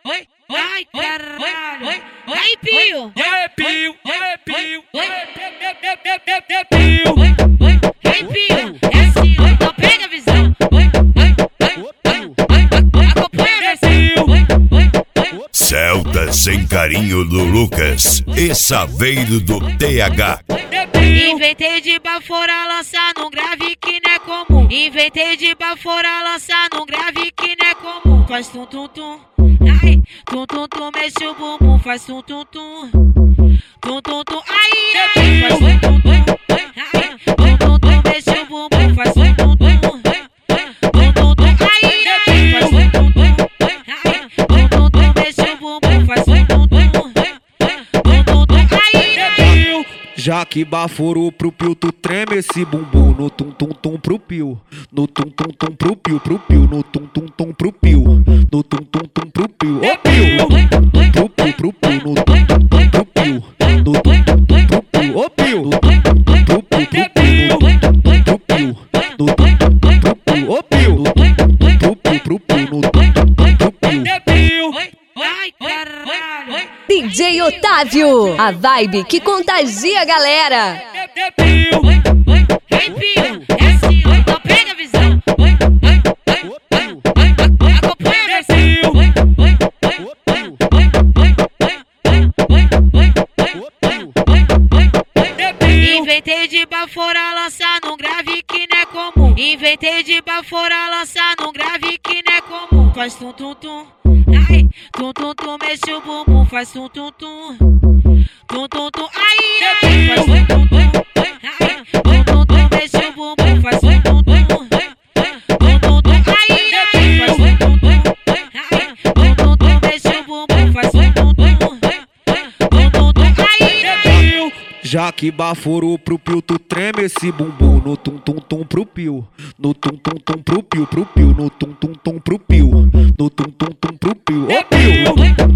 Ai, caralho. Ai, Pio. Ai, Pio. Ai, Pio. Ai, Pio. É assim, então pega a visão. Acompanha a versão. Celta sem carinho do Lucas e Saveiro do TH. Inventei de baforar, lançar num grave que não é comum. Inventei de baforar, lançar num grave que não é comum. Faz tum tum tum, ai, tum tum tum, mexe o bumbum. Faz tum tum tum, tum tum tum, ai, ai. Faz tum tum tum, ai, tum tum tum, mexe o bumbum. Faz tum tum tum, tum tum tum, ai, ai. Faz tum tum tum, ai, tum tum tum, mexe o bumbum. Faz tum tum tum, tum tum tum, ai, ai. Já que baforou pro Pio, tu treme esse bumbum no tum tum tum pro Pio, no tum tum tum pro Pio, no tum tum tum pro Pio, no tum tum tum pro Pio, ô Pio, pro Pio, no tum tum tum pro Pio, no tum tum tum pro Pio, ô Pio, no tum tum tum pro Pio, pro Pio, no tum tum tum pro Pio, ô Pio, no tum tum tum pro Pio, no tum tum tum pro Pio. Ai, caralho. DJ Otávio, a vibe que contagia a galera. Ai, Pio, é assim, então pega a visão. Acompanha a versão. Inventei de baforar, lançar num grave que não é comum. Inventei de baforar, lançar num grave que não é comum. Faz tum tum tum, ai, tum tum tum, mexe o bumbum. Faz tum tum tum, tum tum tum, ai, ai. Faz tum tum tum, ai, tum tum tum, mexe o bumbum. Faz tum tum tum, tum tum tum, ai, ai. Faz tum tum tum, ai, tum tum tum, mexe o bumbum. Faz tum tum tum, tum tum tum, ai, ai. Já que baforou pro Pio, tu treme esse bumbum no tum tum tum pro Pio, no tum tum tum pro Pio, no tum tum tum pro Pio, no tum tum tum pro Pio, ô Pio.